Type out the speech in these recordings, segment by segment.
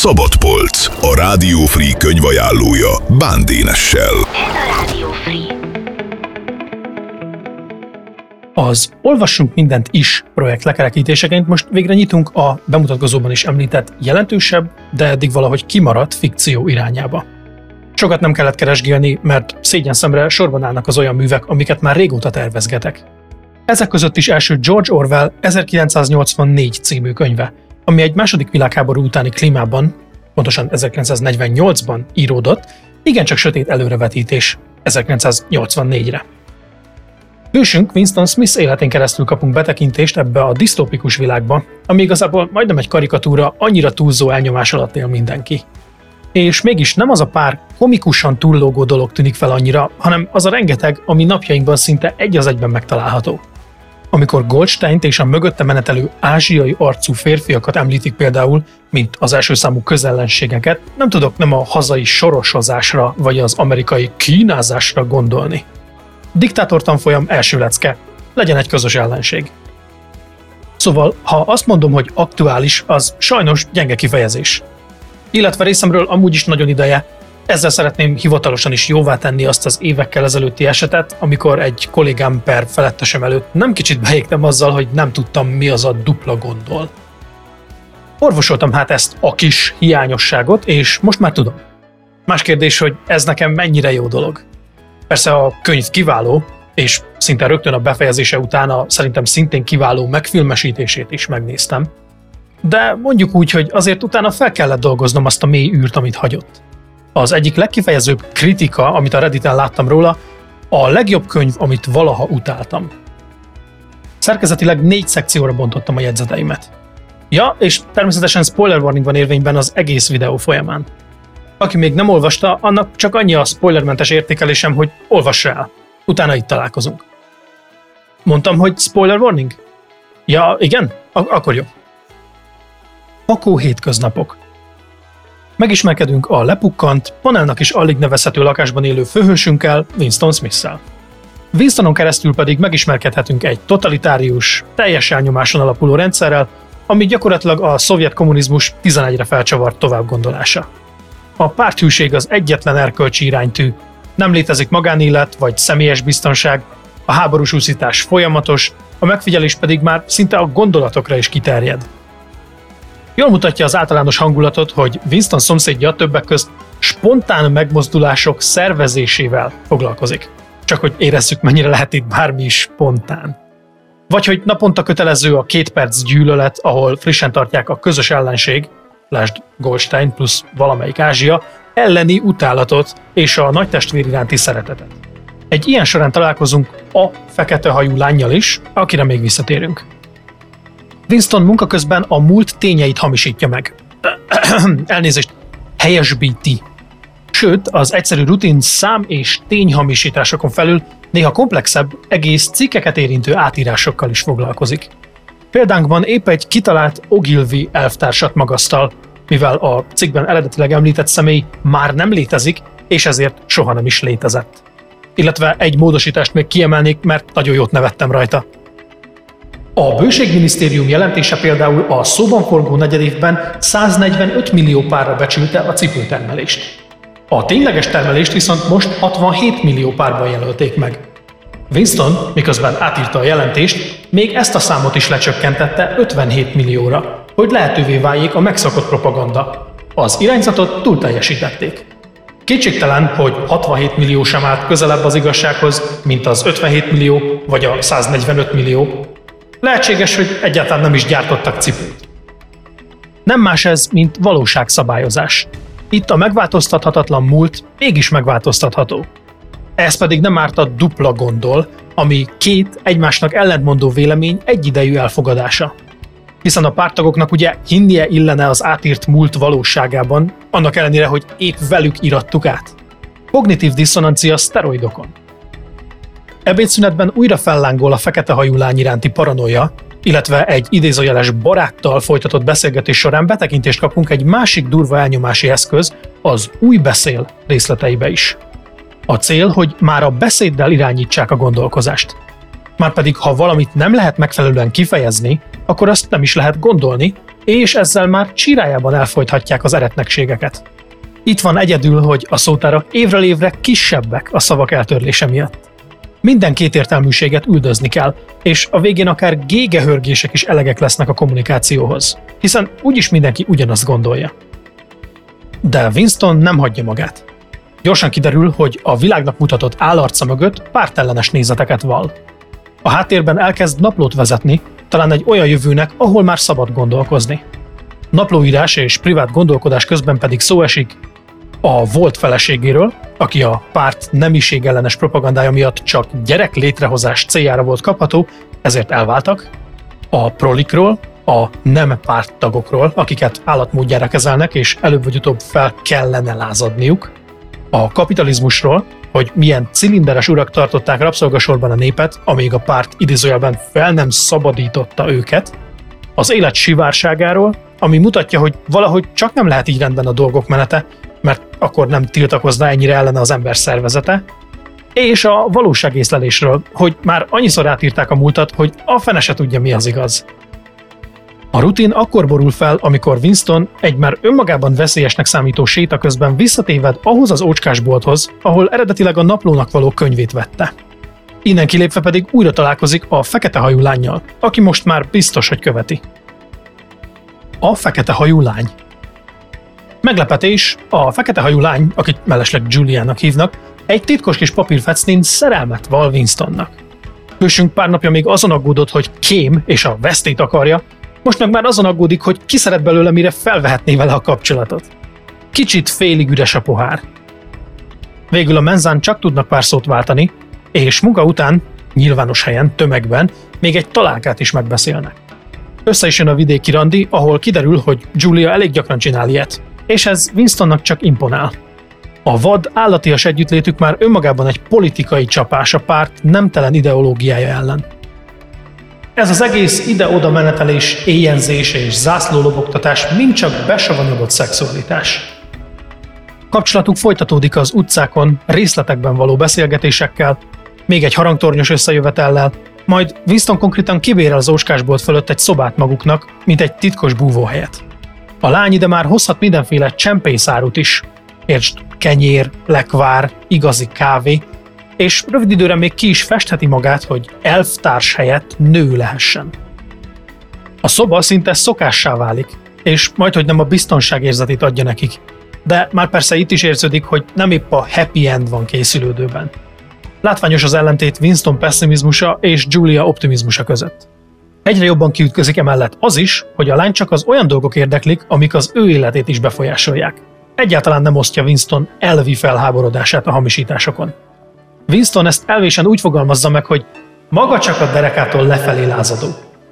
Szabadpolc, a Radio Free könyvajánlója Bán Dénessel. Ez a Radio Free. Az Olvassunk mindent is projekt lekerekítéseként most végre nyitunk a bemutatkozóban is említett jelentősebb, de eddig valahogy kimaradt fikció irányába. Sokat nem kellett keresgélni, mert szégyenszemre sorban állnak az olyan művek, amiket már régóta tervezgetek. Ezek között is első George Orwell 1984 című könyve, ami egy második világháború utáni klímában, pontosan 1948-ban íródott, igencsak sötét előrevetítés 1984-re. Hősünk Winston Smith életén keresztül kapunk betekintést ebbe a disztópikus világba, ami igazából majdnem egy karikatúra, annyira túlzó elnyomás alatt él mindenki. És mégis nem az a pár komikusan túllógó dolog tűnik fel annyira, hanem az a rengeteg, ami napjainkban szinte egy az egyben megtalálható. Amikor Goldsteint és a mögötte menetelő ázsiai arcú férfiakat említik például, mint az első számú közellenségeket, nem tudok nem a hazai sorosozásra vagy az amerikai kínázásra gondolni. Diktátortanfolyam első lecke. Legyen egy közös ellenség. Szóval, ha azt mondom, hogy aktuális, az sajnos gyenge kifejezés. Illetve részemről amúgy is nagyon ideje, ezzel szeretném hivatalosan is jóvá tenni azt az évekkel ezelőtti esetet, amikor egy kollégám per felettesem előtt nem kicsit beégtem azzal, hogy nem tudtam, mi az a dupla gondol. Orvosoltam hát ezt a kis hiányosságot, és most már tudom. Más kérdés, hogy ez nekem mennyire jó dolog. Persze a könyv kiváló, és szinte rögtön a befejezése után a szerintem szintén kiváló megfilmesítését is megnéztem. De mondjuk úgy, hogy azért utána fel kellett dolgoznom azt a mély űrt, amit hagyott. Az egyik legkifejezőbb kritika, amit a Redditen láttam róla, a legjobb könyv, amit valaha utáltam. Szerkezetileg 4 szekcióra bontottam a jegyzeteimet. Ja, és természetesen spoiler warning van érvényben az egész videó folyamán. Aki még nem olvasta, annak csak annyi a spoilermentes értékelésem, hogy olvassa el. Utána itt találkozunk. Mondtam, hogy spoiler warning? Ja, igen? Akkor jó. Vakó hétköznapok. Megismerkedünk a lepukkant, panelnak is alig nevezhető lakásban élő főhősünkkel, Winston Smith-szel. Winstonon keresztül pedig megismerkedhetünk egy totalitárius, teljes elnyomáson alapuló rendszerrel, ami gyakorlatilag a szovjet kommunizmus 11-re felcsavart továbbgondolása. A párthűség az egyetlen erkölcsi iránytű, nem létezik magánélet vagy személyes biztonság, a háborús úszítás folyamatos, a megfigyelés pedig már szinte a gondolatokra is kiterjed. Jól mutatja az általános hangulatot, hogy Winston szomszédja többek közt spontán megmozdulások szervezésével foglalkozik. Csak hogy érezzük, mennyire lehet itt bármi is spontán. Vagy hogy naponta kötelező a 2 perc gyűlölet, ahol frissen tartják a közös ellenség, lásd Goldstein plusz valamelyik Ázsia, elleni utálatot és a nagy testvér iránti szeretetet. Egy ilyen során találkozunk a fekete hajú lánnyal is, akire még visszatérünk. Winston munka közben a múlt tényeit hamisítja meg. Elnézést, helyesbíti. Sőt, az egyszerű rutin szám- és tényhamisításokon felül néha komplexebb, egész cikkeket érintő átírásokkal is foglalkozik. Példánkban épp egy kitalált Ogilvy elvtársat magasztal, mivel a cikkben eredetileg említett személy már nem létezik, és ezért soha nem is létezett. Illetve egy módosítást még kiemelnék, mert nagyon jót nevettem rajta. A Bőségminisztérium jelentése például a szóban forgó negyedévben 145 millió párra becsülte a cipőtermelést. A tényleges termelést viszont most 67 millió párban jelölték meg. Winston, miközben átírta a jelentést, még ezt a számot is lecsökkentette 57 millióra, hogy lehetővé váljék a megszokott propaganda. Az irányzatot túlteljesítették. Kétségtelen, hogy 67 millió sem állt közelebb az igazsághoz, mint az 57 millió vagy a 145 millió. Lehetséges, hogy egyáltalán nem is gyártottak cipőt. Nem más ez, mint valóságszabályozás. Itt a megváltoztathatatlan múlt mégis megváltoztatható. Ez pedig nem árt a dupla gondol, ami 2 egymásnak ellentmondó vélemény egyidejű elfogadása. Hiszen a párttagoknak ugye hinnie illene az átírt múlt valóságában, annak ellenére, hogy épp velük irattuk át. Kognitív diszonancia szteroidokon. Ebédszünetben újra fellángol a fekete hajú lány iránti paranoia, illetve egy idézőjeles baráttal folytatott beszélgetés során betekintést kapunk egy másik durva elnyomási eszköz, az új beszél részleteibe is. A cél, hogy már a beszéddel irányítsák a gondolkozást. Márpedig, ha valamit nem lehet megfelelően kifejezni, akkor azt nem is lehet gondolni, és ezzel már csirájában elfojthatják az eretnekségeket. Itt van egyedül, hogy a szótárak évről évre kisebbek a szavak eltörlése miatt. Minden kétértelműséget üldözni kell, és a végén akár gégehörgések is elegek lesznek a kommunikációhoz, hiszen úgyis mindenki ugyanazt gondolja. De Winston nem hagyja magát. Gyorsan kiderül, hogy a világnak mutatott állarca mögött pártellenes nézeteket vall. A háttérben elkezd naplót vezetni, talán egy olyan jövőnek, ahol már szabad gondolkozni. Naplóírás és privát gondolkodás közben pedig szó esik a volt feleségéről, aki a párt nemiségellenes propagandája miatt csak gyerek létrehozás céljára volt kapható, ezért elváltak, a prolikról, a nem párttagokról, akiket állatmódjára kezelnek, és előbb vagy utóbb fel kellene lázadniuk, a kapitalizmusról, hogy milyen cilinderes urak tartották rabszolgasorban a népet, amíg a párt idézőjelben fel nem szabadította őket, az élet sivárságáról, ami mutatja, hogy valahogy csak nem lehet így rendben a dolgok menete, mert akkor nem tiltakozna ennyire ellene az ember szervezete, és a valóságészlelésről, hogy már annyiszor átírták a múltat, hogy a fene se tudja, mi az igaz. A rutin akkor borul fel, amikor Winston egy már önmagában veszélyesnek számító séta közben visszatéved ahhoz az ócskásbolthoz, ahol eredetileg a naplónak való könyvét vette. Innen kilépve pedig újra találkozik a fekete hajú lánnyal, aki most már biztos, hogy követi. A fekete hajú lány. Meglepetés, a fekete hajú lány, akit mellesleg Juliának hívnak, egy titkos kis papírfecnén szerelmet val Winstonnak. Hősünk pár napja még azon aggódott, hogy kém és a vesztét akarja, most meg már azon aggódik, hogy ki szeret belőle, mire felvehetné vele a kapcsolatot. Kicsit félig üres a pohár. Végül a menzán csak tudnak pár szót váltani, és munka után, nyilvános helyen, tömegben még egy találkát is megbeszélnek. Össze is jön a vidéki randi, ahol kiderül, hogy Julia elég gyakran csinál ilyet, és ez Winstonnak csak imponál. A vad, állatias együttlétük már önmagában egy politikai csapás a párt nemtelen ideológiája ellen. Ez az egész ide-oda menetelés, éjjenzés és zászlólobogtatás mind csak besavanyodott szexualitás. Kapcsolatuk folytatódik az utcákon, részletekben való beszélgetésekkel, még egy harangtornyos összejövetellel, majd Winston konkrétan kibérel az ócskásbolt fölött egy szobát maguknak, mint egy titkos búvóhelyet. A lány ide már hozhat mindenféle csempészárut is, értsd, kenyér, lekvár, igazi kávé, és rövid időre még ki is festheti magát, hogy elftárs helyett nő lehessen. A szoba szinte szokássá válik, és majdhogy nem a biztonságérzetét adja nekik, de már persze itt is érződik, hogy nem épp a happy end van készülődőben. Látványos az ellentét Winston pessimizmusa és Julia optimizmusa között. Egyre jobban kiütközik emellett az is, hogy a lány csak az olyan dolgok érdeklik, amik az ő életét is befolyásolják. Egyáltalán nem osztja Winston elvi felháborodását a hamisításokon. Winston ezt elvésen úgy fogalmazza meg, hogy maga csak a derekától lefelé lázadó.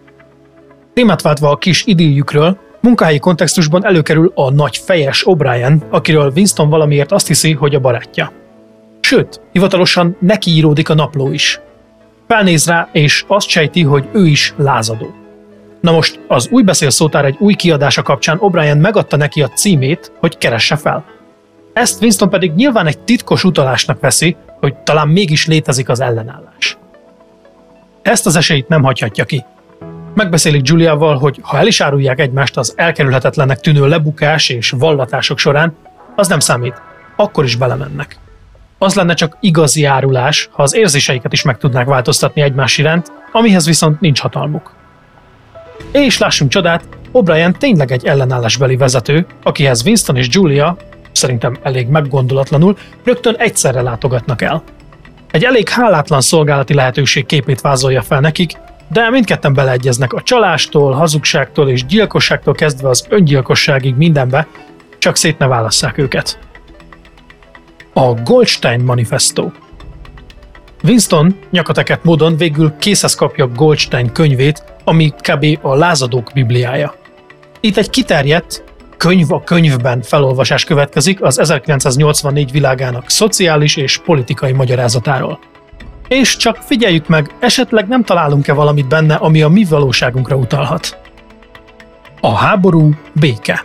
Témát váltva a kis idilljükről, munkahelyi kontextusban előkerül a nagy fejes O'Brien, akiről Winston valamiért azt hiszi, hogy a barátja. Sőt, hivatalosan neki íródik a napló is. Felnéz rá, és azt sejti, hogy ő is lázadó. Na most az új beszélszótár egy új kiadása kapcsán O'Brien megadta neki a címét, hogy keresse fel. Ezt Winston pedig nyilván egy titkos utalásnak veszi, hogy talán mégis létezik az ellenállás. Ezt az esélyt nem hagyhatja ki. Megbeszélik Juliával, hogy ha el is árulják egymást az elkerülhetetlennek tűnő lebukás és vallatások során, az nem számít, akkor is belemennek. Az lenne csak igazi árulás, ha az érzéseiket is meg tudnák változtatni egymás iránt, amihez viszont nincs hatalmuk. És lássunk csodát, O'Brien tényleg egy ellenállásbeli vezető, akihez Winston és Julia, szerintem elég meggondolatlanul, rögtön egyszerre látogatnak el. Egy elég hálátlan szolgálati lehetőség képét vázolja fel nekik, de mindketten beleegyeznek a csalástól, hazugságtól és gyilkosságtól kezdve az öngyilkosságig mindenbe, csak szét ne válasszák őket. A Goldstein manifesto. Winston nyakatekert módon végül készhez kapja Goldstein könyvét, ami kb. A lázadók bibliája. Itt egy kiterjedt, könyv a könyvben felolvasás következik az 1984 világának szociális és politikai magyarázatáról. És csak figyeljük meg, esetleg nem találunk-e valamit benne, ami a mi valóságunkra utalhat. A háború, béke.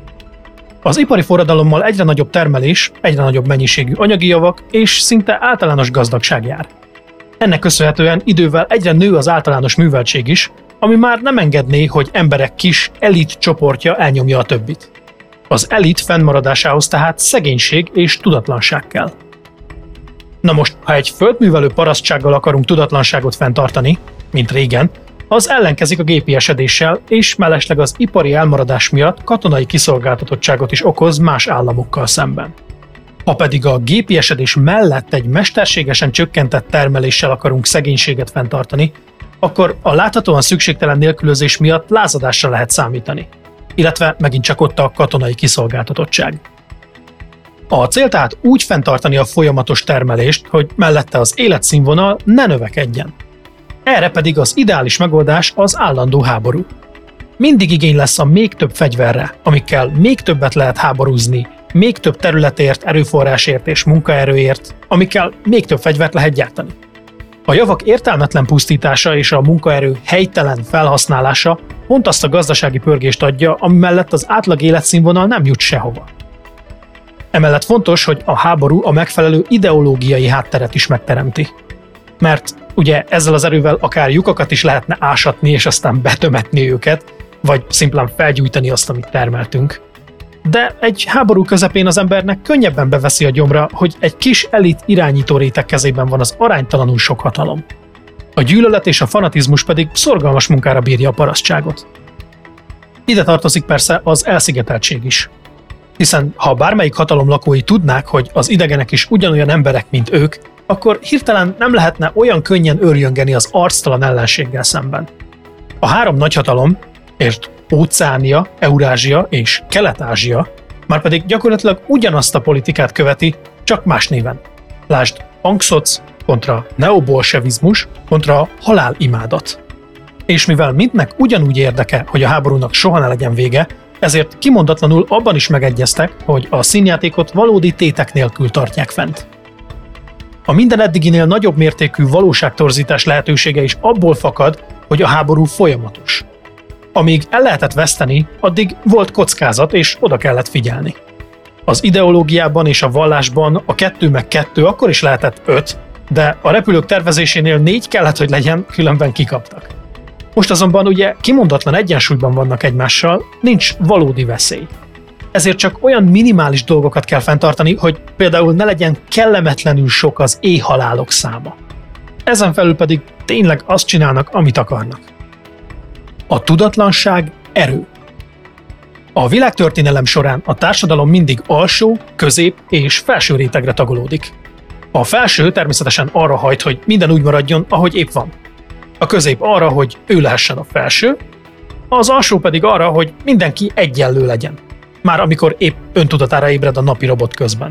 Az ipari forradalommal egyre nagyobb termelés, egyre nagyobb mennyiségű anyagi javak és szinte általános gazdagság jár. Ennek köszönhetően idővel egyre nő az általános műveltség is, ami már nem engedné, hogy emberek kis elit csoportja elnyomja a többit. Az elit fennmaradásához tehát szegénység és tudatlanság kell. Na most, ha egy földművelő parasztsággal akarunk tudatlanságot fenntartani, mint régen, az ellenkezik a gépiesedéssel, és mellesleg az ipari elmaradás miatt katonai kiszolgáltatottságot is okoz más államokkal szemben. Ha pedig a gépiesedés mellett egy mesterségesen csökkentett termeléssel akarunk szegénységet fenntartani, akkor a láthatóan szükségtelen nélkülözés miatt lázadásra lehet számítani, illetve megint csak ott a katonai kiszolgáltatottság. A cél tehát úgy fenntartani a folyamatos termelést, hogy mellette az életszínvonal ne növekedjen. Erre pedig az ideális megoldás az állandó háború. Mindig igény lesz a még több fegyverre, amikkel még többet lehet háborúzni, még több területért, erőforrásért és munkaerőért, amikkel még több fegyvert lehet gyártani. A javak értelmetlen pusztítása és a munkaerő helytelen felhasználása pont azt a gazdasági pörgést adja, ami mellett az átlag életszínvonal nem jut sehova. Emellett fontos, hogy a háború a megfelelő ideológiai hátteret is megteremti. Mert ugye ezzel az erővel akár lyukakat is lehetne ásatni és aztán betömetni őket, vagy szimplán felgyújtani azt, amit termeltünk. De egy háború közepén az embernek könnyebben beveszi a gyomra, hogy egy kis elit irányító réteg kezében van az aránytalanul sok hatalom. A gyűlölet és a fanatizmus pedig szorgalmas munkára bírja a parasztságot. Ide tartozik persze az elszigeteltség is. Hiszen ha bármelyik hatalom lakói tudnák, hogy az idegenek is ugyanolyan emberek, mint ők, akkor hirtelen nem lehetne olyan könnyen őrjöngeni az arctalan ellenséggel szemben. A három nagyhatalom, ért Óceánia, Eurázsia és Kelet-Ázsia, márpedig gyakorlatilag ugyanazt a politikát követi, csak más néven. Lásd Angszoc kontra neobolsevizmus kontra halálimádat. És mivel mindnek ugyanúgy érdeke, hogy a háborúnak soha ne legyen vége, ezért kimondatlanul abban is megegyeztek, hogy a színjátékot valódi tétek nélkül tartják fent. A minden eddiginél nagyobb mértékű valóságtorzítás lehetősége is abból fakad, hogy a háború folyamatos. Amíg el lehetett veszteni, addig volt kockázat, és oda kellett figyelni. Az ideológiában és a vallásban a 2x2 akkor is lehetett 5, de a repülők tervezésénél 4 kellett, hogy legyen, különben kikaptak. Most azonban ugye kimondatlan egyensúlyban vannak egymással, nincs valódi veszély. Ezért csak olyan minimális dolgokat kell fenntartani, hogy például ne legyen kellemetlenül sok az éhhalálok száma. Ezen felül pedig tényleg azt csinálnak, amit akarnak. A tudatlanság erő. A világtörténelem során a társadalom mindig alsó, közép és felső rétegre tagolódik. A felső természetesen arra hajt, hogy minden úgy maradjon, ahogy épp van. A közép arra, hogy ő lehessen a felső, az alsó pedig arra, hogy mindenki egyenlő legyen. Már amikor épp öntudatára ébred a napi robot közben.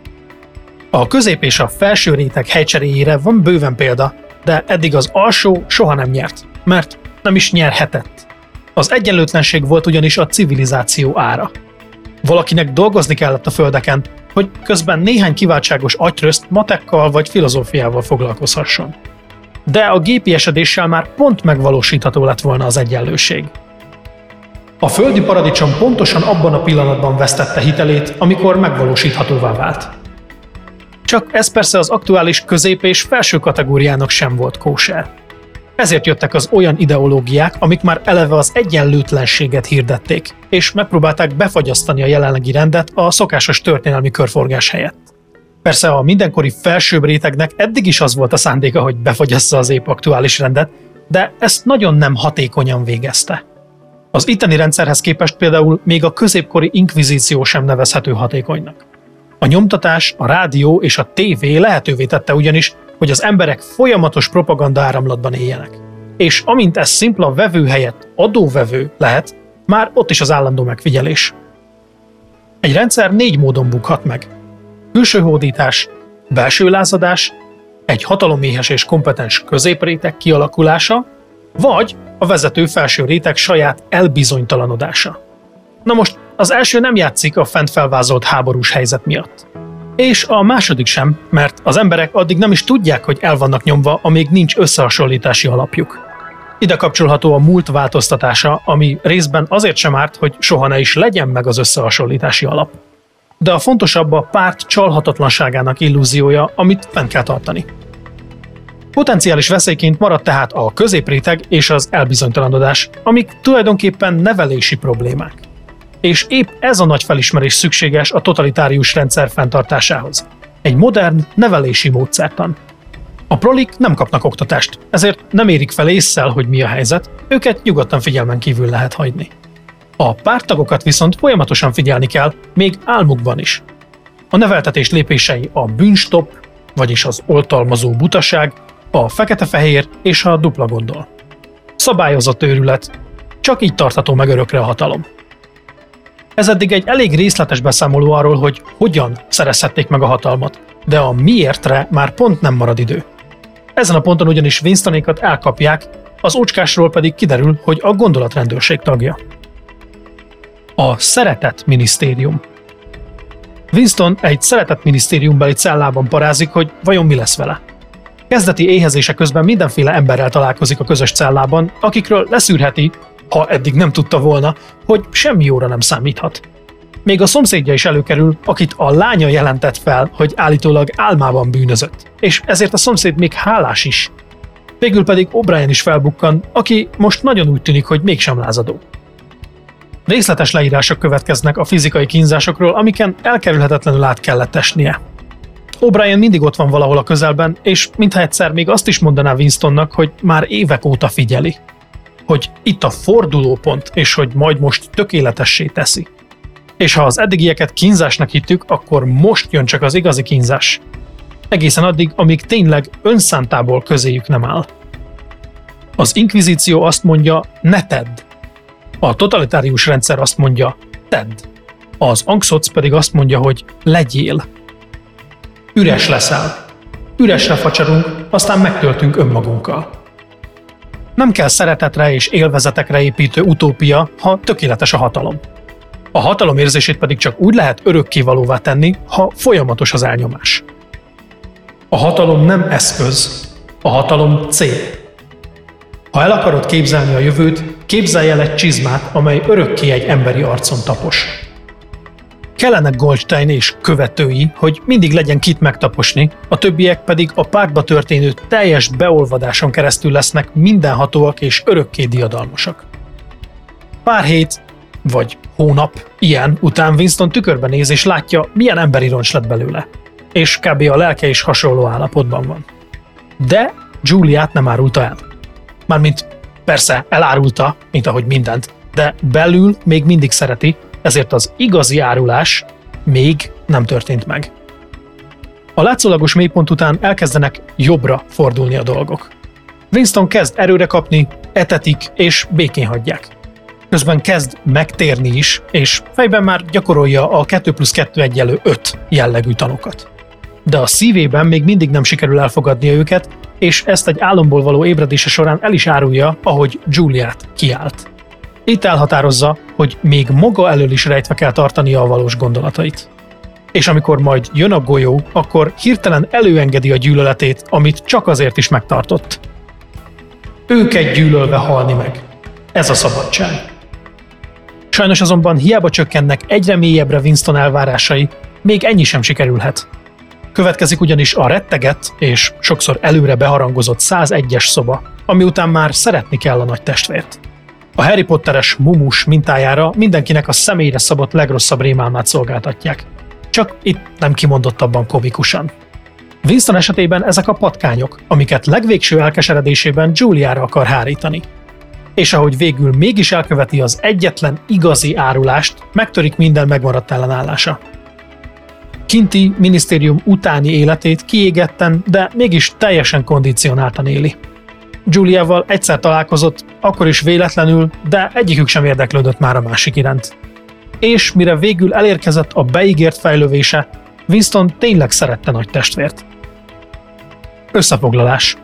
A közép és a felső réteg helycseréjére van bőven példa, de eddig az alsó soha nem nyert, mert nem is nyerhetett. Az egyenlőtlenség volt ugyanis a civilizáció ára. Valakinek dolgozni kellett a földeken, hogy közben néhány kiváltságos agytröszt matekkal vagy filozófiával foglalkozhasson. De a gépiesedéssel már pont megvalósítható lett volna az egyenlőség. A földi paradicsom pontosan abban a pillanatban vesztette hitelét, amikor megvalósíthatóvá vált. Csak ez persze az aktuális közép- és felső kategóriának sem volt kóser. Ezért jöttek az olyan ideológiák, amik már eleve az egyenlőtlenséget hirdették, és megpróbálták befagyasztani a jelenlegi rendet a szokásos történelmi körforgás helyett. Persze a mindenkori felsőbb rétegnek eddig is az volt a szándéka, hogy befagyassza az épp aktuális rendet, de ezt nagyon nem hatékonyan végezte. Az itteni rendszerhez képest például még a középkori inkvizíció sem nevezhető hatékonynak. A nyomtatás, a rádió és a tévé lehetővé tette ugyanis, hogy az emberek folyamatos propaganda áramlatban éljenek. És amint ez szimpla vevő helyett adóvevő lehet, már ott is az állandó megfigyelés. Egy rendszer 4 módon bukhat meg. Külső hódítás, belső lázadás, egy hataloméhes és kompetens középréteg kialakulása, vagy a vezető felső réteg saját elbizonytalanodása. Na most az első nem játszik a fent felvázolt háborús helyzet miatt. És a második sem, mert az emberek addig nem is tudják, hogy el vannak nyomva, amíg nincs összehasonlítási alapjuk. Ide kapcsolható a múlt változtatása, ami részben azért sem árt, hogy soha ne is legyen meg az összehasonlítási alap. De a fontosabb a párt csalhatatlanságának illúziója, amit fent kell tartani. Potenciális veszélyként maradt tehát a középréteg és az elbizonytalanodás, amik tulajdonképpen nevelési problémák. És épp ez a nagy felismerés szükséges a totalitárius rendszer fenntartásához. Egy modern nevelési módszertan. A prolik nem kapnak oktatást, ezért nem érik fel ésszel, hogy mi a helyzet, őket nyugodtan figyelmen kívül lehet hagyni. A párttagokat viszont folyamatosan figyelni kell, még álmukban is. A neveltetés lépései a bűnstop, vagyis az oltalmazó butaság, a fekete-fehér és a dupla gondol. Szabályozott őrület, csak így tartható meg örökre a hatalom. Ez eddig egy elég részletes beszámoló arról, hogy hogyan szerezhették meg a hatalmat, de a miértre már pont nem marad idő. Ezen a ponton ugyanis Winstonékat elkapják, az ócskásról pedig kiderül, hogy a gondolatrendőrség tagja. A szeretet minisztérium. Winston egy szeretet minisztériumbeli cellában parázik, hogy vajon mi lesz vele. Kezdeti éhezése közben mindenféle emberrel találkozik a közös cellában, akikről leszűrheti, ha eddig nem tudta volna, hogy semmi jóra nem számíthat. Még a szomszédja is előkerül, akit a lánya jelentett fel, hogy állítólag álmában bűnözött, és ezért a szomszéd még hálás is. Végül pedig O'Brien is felbukkan, aki most nagyon úgy tűnik, hogy mégsem lázadó. Részletes leírások következnek a fizikai kínzásokról, amiken elkerülhetetlenül át kellett esnie. O'Brien mindig ott van valahol a közelben, és mintha egyszer még azt is mondaná Winstonnak, hogy már évek óta figyeli. Hogy itt a fordulópont, és hogy majd most tökéletessé teszi. És ha az eddigieket kínzásnak hittük, akkor most jön csak az igazi kínzás. Egészen addig, amíg tényleg önszántából közéjük nem áll. Az inkvizíció azt mondja, ne tedd. A totalitárius rendszer azt mondja, tedd. Az Angszoc pedig azt mondja, hogy legyél. Üres leszel. Üresre facsarunk, aztán megtöltünk önmagunkkal. Nem kell szeretetre és élvezetekre építő utópia, ha tökéletes a hatalom. A hatalom érzését pedig csak úgy lehet örökkévalóvá tenni, ha folyamatos az elnyomás. A hatalom nem eszköz, a hatalom cél. Ha el akarod képzelni a jövőt, képzelj el egy csizmát, amely örökké egy emberi arcon tapos. Kellenek Goldstein és követői, hogy mindig legyen kit megtaposni, a többiek pedig a pártba történő teljes beolvadáson keresztül lesznek mindenhatóak és örökké diadalmasak. Pár hét, vagy hónap ilyen után Winston tükörben néz és látja, milyen emberi roncs lett belőle. És kb. A lelke is hasonló állapotban van. De Juliát nem árulta el. Mármint persze elárulta, mint ahogy mindent, de belül még mindig szereti, ezért az igazi árulás még nem történt meg. A látszólagos mélypont után elkezdenek jobbra fordulni a dolgok. Winston kezd erőre kapni, etetik és békén hagyják. Közben kezd megtérni is, és fejben már gyakorolja a 2+2 = 5 jellegű tanokat. De a szívében még mindig nem sikerül elfogadnia őket, és ezt egy álomból való ébredése során el is árulja, ahogy Juliát kiált. Itt elhatározza, hogy még maga elől is rejtve kell tartania a valós gondolatait. És amikor majd jön a golyó, akkor hirtelen előengedi a gyűlöletét, amit csak azért is megtartott. Őket gyűlölve halni meg. Ez a szabadság. Sajnos azonban hiába csökkennek egyre mélyebbre Winston elvárásai, még ennyi sem sikerülhet. Következik ugyanis a rettegett és sokszor előre beharangozott 101-es szoba, ami után már szeretni kell a nagy testvért. A Harry Potteres mumus mintájára mindenkinek a személyre szabott legrosszabb rémálmát szolgáltatják. Csak itt nem kimondottabban komikusan. Winston esetében ezek a patkányok, amiket legvégső elkeseredésében Juliára akar hárítani. És ahogy végül mégis elköveti az egyetlen igazi árulást, megtörik minden megmaradt ellenállása. Kinti minisztérium utáni életét kiégetten, de mégis teljesen kondicionáltan éli. Juliával egyszer találkozott, akkor is véletlenül, de egyikük sem érdeklődött már a másik iránt. És mire végül elérkezett a beígért fejlővése, Winston tényleg szerette nagy testvért. Összefoglalás.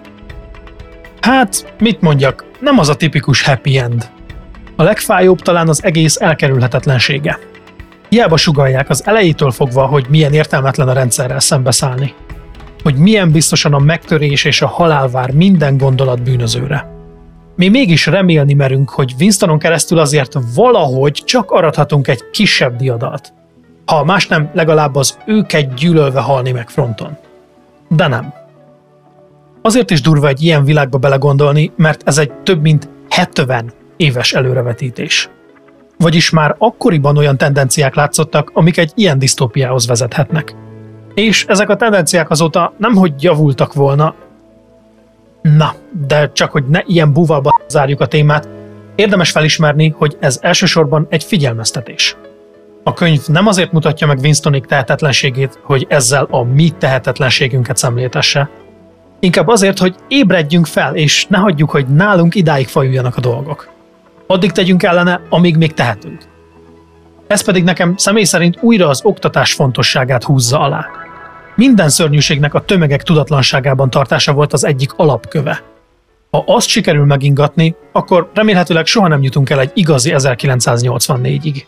Hát, mit mondjak, nem az a tipikus happy end. A legfájóbb talán az egész elkerülhetetlensége. Hiába sugallják az elejétől fogva, hogy milyen értelmetlen a rendszerrel szembeszállni. Hogy milyen biztosan a megtörés és a halál vár minden gondolat bűnözőre. Mi mégis remélni merünk, hogy Winstonon keresztül azért valahogy csak arathatunk egy kisebb diadalt. Ha más nem, legalább az őket gyűlölve halni meg fronton. De nem. Azért is durva egy ilyen világba belegondolni, mert ez egy több mint 70 éves előrevetítés. Vagyis már akkoriban olyan tendenciák látszottak, amik egy ilyen disztópiához vezethetnek. És ezek a tendenciák azóta nemhogy javultak volna. Na, de csak hogy ne ilyen búvalba zárjuk a témát, érdemes felismerni, hogy ez elsősorban egy figyelmeztetés. A könyv nem azért mutatja meg Winstonék tehetetlenségét, hogy ezzel a mi tehetetlenségünket szemléltesse, inkább azért, hogy ébredjünk fel, és ne hagyjuk, hogy nálunk idáig fajuljanak a dolgok. Addig tegyünk ellene, amíg még tehetünk. Ez pedig nekem személy szerint újra az oktatás fontosságát húzza alá. Minden szörnyűségnek a tömegek tudatlanságában tartása volt az egyik alapköve. Ha azt sikerül megingatni, akkor remélhetőleg soha nem jutunk el egy igazi 1984-ig.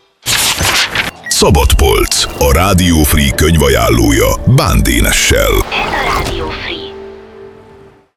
Szabadpolc, a Rádió Free könyvajánlója Bánd Dénessel. Ez a Rádió